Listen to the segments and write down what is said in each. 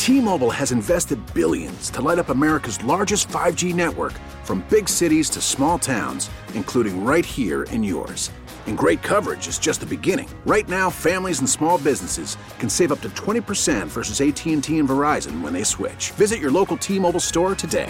T-Mobile has invested billions to light up America's largest 5G network, from big cities to small towns, including right here in yours. And great coverage is just the beginning. Right now, families and small businesses can save up to 20% versus AT&T and Verizon when they switch. Visit your local T-Mobile store today.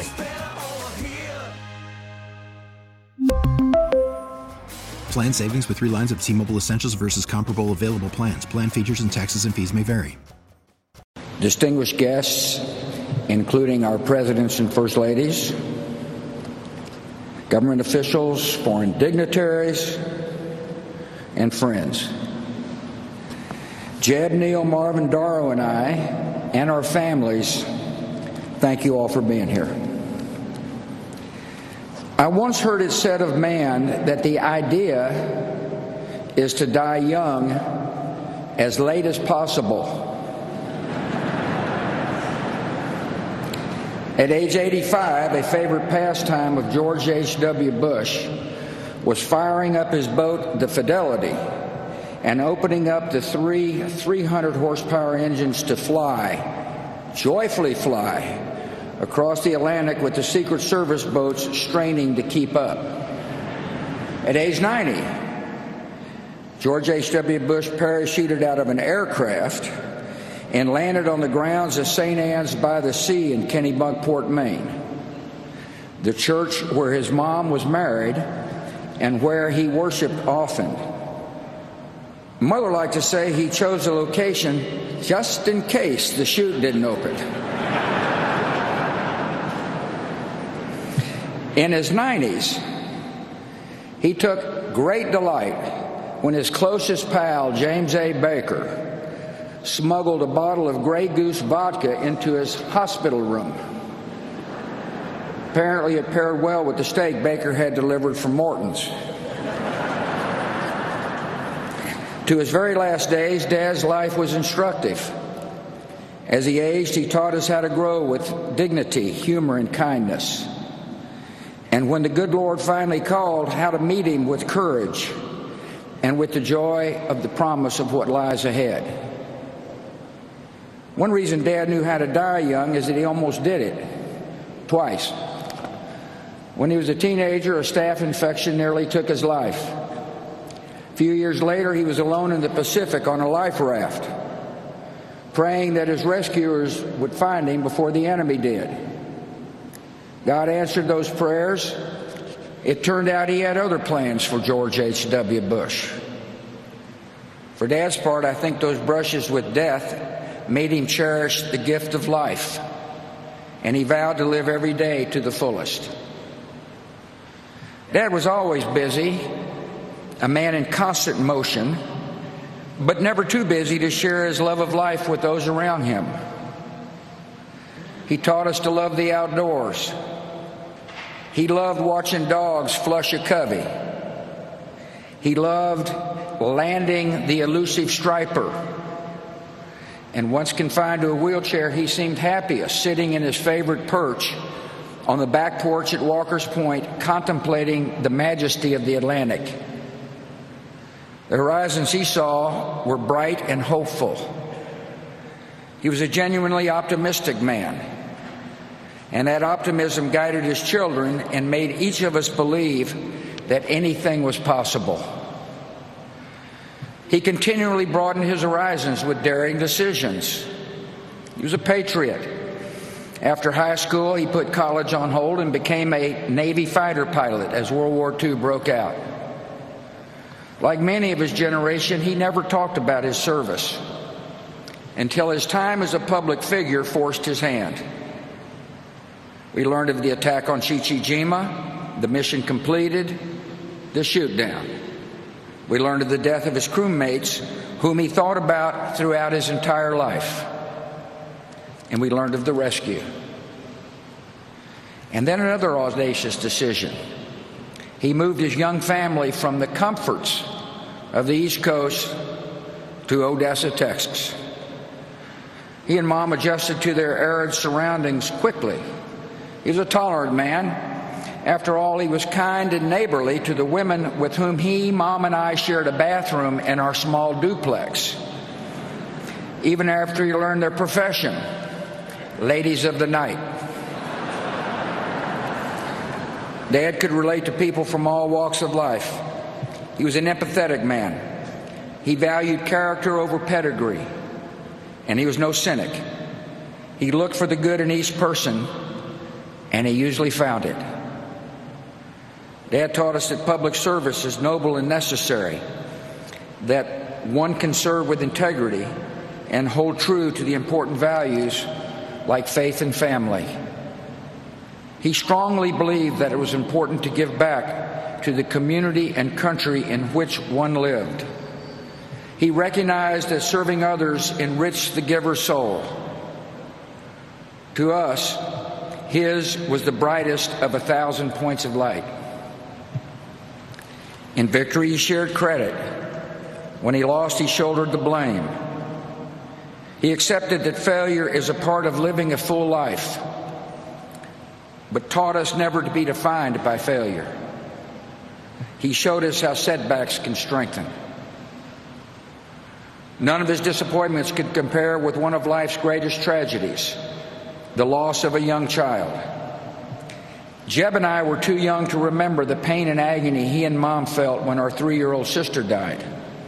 Plan savings with 3 lines of T-Mobile Essentials versus comparable available plans. Plan features and taxes and fees may vary. Distinguished guests, including our presidents and first ladies, government officials, foreign dignitaries, and friends. Jeb, Neil, Marvin, Daro, and I, and our families, thank you all for being here. I once heard it said of man that the idea is to die young as late as possible. At age 85, a favorite pastime of George H.W. Bush was firing up his boat, the Fidelity, and opening up the 300 horsepower engines to fly, joyfully fly, across the Atlantic with the Secret Service boats straining to keep up. At age 90, George H.W. Bush parachuted out of an aircraft and landed on the grounds of St. Anne's by the Sea in Kennebunkport, Maine, the church where his mom was married and where he worshiped often. Mother liked to say he chose the location just in case the chute didn't open. In his 90s, he took great delight when his closest pal, James A. Baker, smuggled a bottle of Grey Goose vodka into his hospital room. Apparently it paired well with the steak Baker had delivered from Morton's. To his very last days, Dad's life was instructive. As he aged, he taught us how to grow with dignity, humor, and kindness. And when the good Lord finally called, how to meet him with courage and with the joy of the promise of what lies ahead. One reason Dad knew how to die young is that he almost did it, twice. When he was a teenager, a staph infection nearly took his life. A few years later, he was alone in the Pacific on a life raft, praying that his rescuers would find him before the enemy did. God answered those prayers. It turned out he had other plans for George H.W. Bush. For Dad's part, I think those brushes with death made him cherish the gift of life, and he vowed to live every day to the fullest. Dad was always busy, a man in constant motion, but never too busy to share his love of life with those around him. He taught us to love the outdoors. He loved watching dogs flush a covey. He loved landing the elusive striper. And once confined to a wheelchair, he seemed happiest sitting in his favorite perch on the back porch at Walker's Point, contemplating the majesty of the Atlantic. The horizons he saw were bright and hopeful. He was a genuinely optimistic man. And that optimism guided his children and made each of us believe that anything was possible. He continually broadened his horizons with daring decisions. He was a patriot. After high school, he put college on hold and became a Navy fighter pilot as World War II broke out. Like many of his generation, he never talked about his service until his time as a public figure forced his hand. We learned of the attack on Chichijima, the mission completed, the shoot down. We learned of the death of his crewmates, whom he thought about throughout his entire life. And we learned of the rescue. And then another audacious decision. He moved his young family from the comforts of the East Coast to Odessa, Texas. He and Mom adjusted to their arid surroundings quickly. He was a tolerant man. After all, he was kind and neighborly to the women with whom he, Mom, and I shared a bathroom in our small duplex. Even after he learned their profession, ladies of the night. Dad could relate to people from all walks of life. He was an empathetic man. He valued character over pedigree, and he was no cynic. He looked for the good in each person, and he usually found it. Dad taught us that public service is noble and necessary, that one can serve with integrity and hold true to the important values like faith and family. He strongly believed that it was important to give back to the community and country in which one lived. He recognized that serving others enriched the giver's soul. To us, his was the brightest of 1,000 points of light. In victory, he shared credit. When he lost, he shouldered the blame. He accepted that failure is a part of living a full life, but taught us never to be defined by failure. He showed us how setbacks can strengthen. None of his disappointments could compare with one of life's greatest tragedies, the loss of a young child. Jeb and I were too young to remember the pain and agony he and Mom felt when our 3-year-old sister died.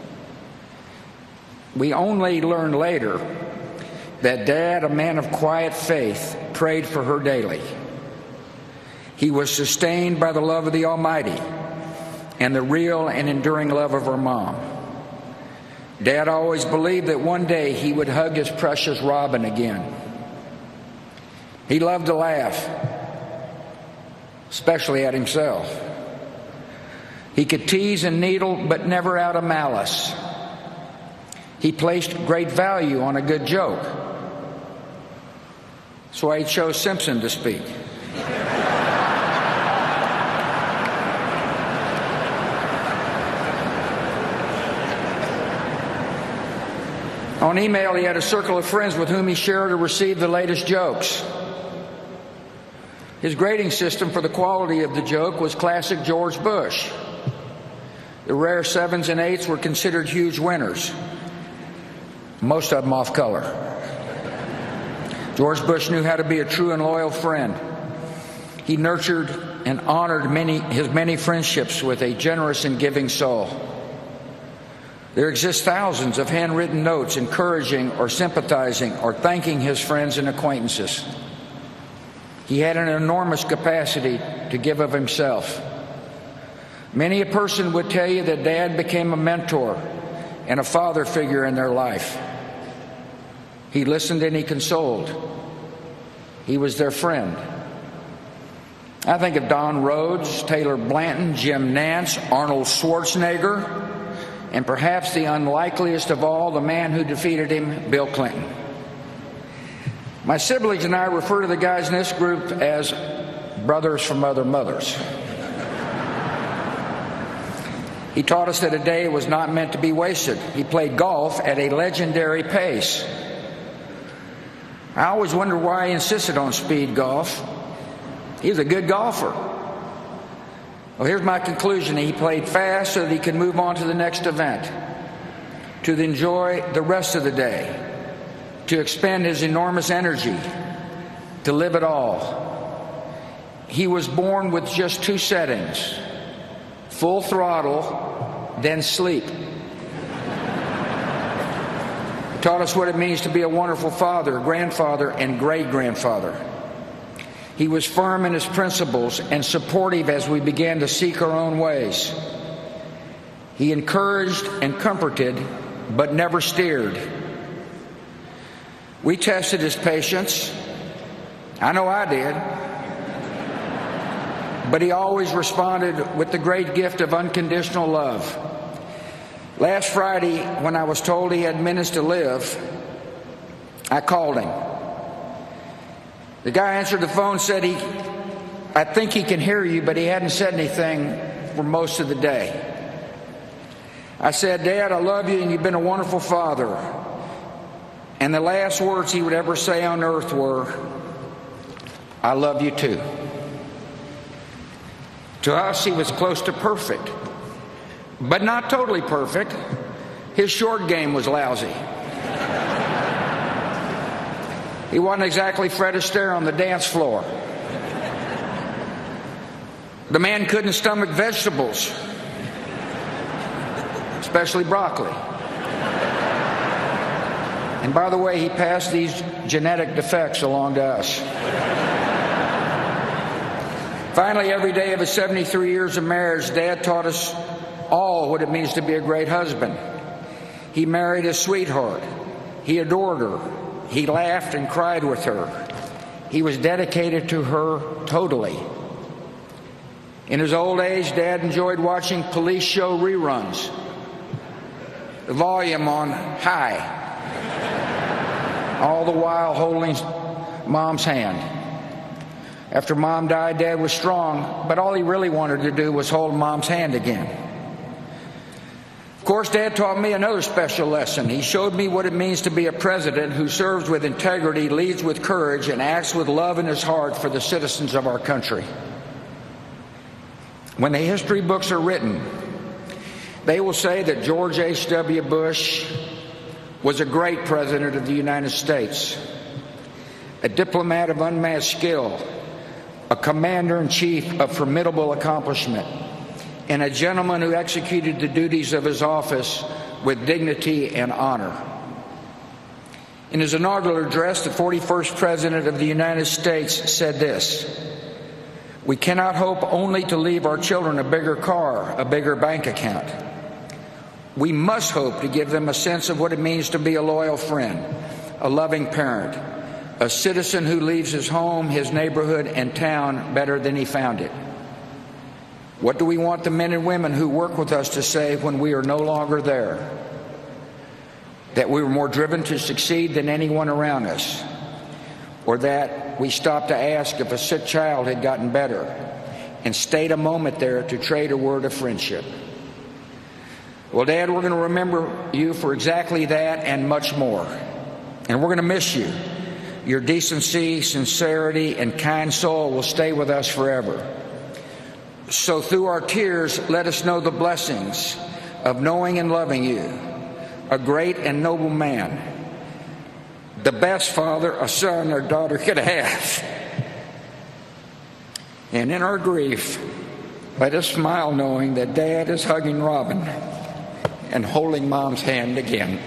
We only learned later that Dad, a man of quiet faith, prayed for her daily. He was sustained by the love of the Almighty and the real and enduring love of her Mom. Dad always believed that one day he would hug his precious Robin again. He loved to laugh, especially at himself. He could tease and needle, but never out of malice. He placed great value on a good joke. That's why he chose Simpson to speak. On email, he had a circle of friends with whom he shared or received the latest jokes. His grading system for the quality of the joke was classic George Bush. The rare 7s and 8s were considered huge winners, most of them off color. George Bush knew how to be a true and loyal friend. He nurtured and honored his many friendships with a generous and giving soul. There exist thousands of handwritten notes encouraging or sympathizing or thanking his friends and acquaintances. He had an enormous capacity to give of himself. Many a person would tell you that Dad became a mentor and a father figure in their life. He listened and he consoled. He was their friend. I think of Don Rhodes, Taylor Blanton, Jim Nance, Arnold Schwarzenegger, and perhaps the unlikeliest of all, the man who defeated him, Bill Clinton. My siblings and I refer to the guys in this group as brothers from other mothers. He taught us that a day was not meant to be wasted. He played golf at a legendary pace. I always wondered why he insisted on speed golf. He was a good golfer. Well, here's my conclusion. He played fast so that he could move on to the next event, to enjoy the rest of the day, to expend his enormous energy, to live it all. He was born with just 2 settings: full throttle, then sleep. He taught us what it means to be a wonderful father, grandfather, and great-grandfather. He was firm in his principles and supportive as we began to seek our own ways. He encouraged and comforted, but never steered. We tested his patience. I know I did. But he always responded with the great gift of unconditional love. Last Friday, when I was told he had minutes to live, I called him. The guy answered the phone, said I think he can hear you, but he hadn't said anything for most of the day. I said, Dad, I love you and you've been a wonderful father. And the last words he would ever say on earth were, I love you too. To us, he was close to perfect, but not totally perfect. His short game was lousy. He wasn't exactly Fred Astaire on the dance floor. The man couldn't stomach vegetables, especially broccoli. And by the way, he passed these genetic defects along to us. Finally, every day of his 73 years of marriage, Dad taught us all what it means to be a great husband. He married his sweetheart. He adored her. He laughed and cried with her. He was dedicated to her totally. In his old age, Dad enjoyed watching police show reruns, the volume on high, all the while holding Mom's hand. After Mom died, Dad was strong, but all he really wanted to do was hold Mom's hand again. Of course, Dad taught me another special lesson. He showed me what it means to be a president who serves with integrity, leads with courage, and acts with love in his heart for the citizens of our country. When the history books are written, they will say that George H.W. Bush was a great president of the United States, a diplomat of unmatched skill, a commander-in-chief of formidable accomplishment, and a gentleman who executed the duties of his office with dignity and honor. In his inaugural address, the 41st President of the United States said this: "We cannot hope only to leave our children a bigger car, a bigger bank account. We must hope to give them a sense of what it means to be a loyal friend, a loving parent, a citizen who leaves his home, his neighborhood, and town better than he found it. What do we want the men and women who work with us to say when we are no longer there? That we were more driven to succeed than anyone around us, or that we stopped to ask if a sick child had gotten better and stayed a moment there to trade a word of friendship." Well, Dad, we're going to remember you for exactly that and much more. And we're going to miss you. Your decency, sincerity, and kind soul will stay with us forever. So through our tears, let us know the blessings of knowing and loving you, a great and noble man, the best father a son or daughter could have. And in our grief, let us smile knowing that Dad is hugging Robin and holding Mom's hand again.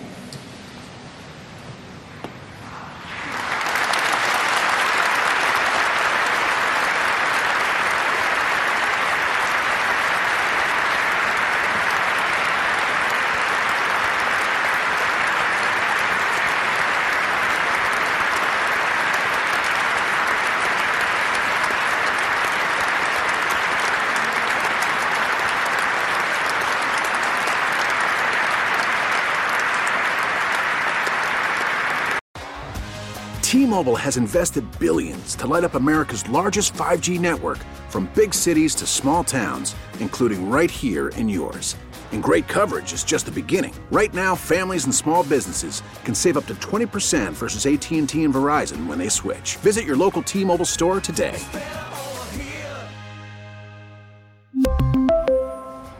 T-Mobile has invested billions to light up America's largest 5G network, from big cities to small towns, including right here in yours. And great coverage is just the beginning. Right now, families and small businesses can save up to 20% versus AT&T and Verizon when they switch. Visit your local T-Mobile store today.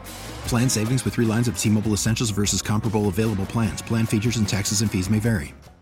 Plan savings with 3 lines of T-Mobile Essentials versus comparable available plans. Plan features and taxes and fees may vary.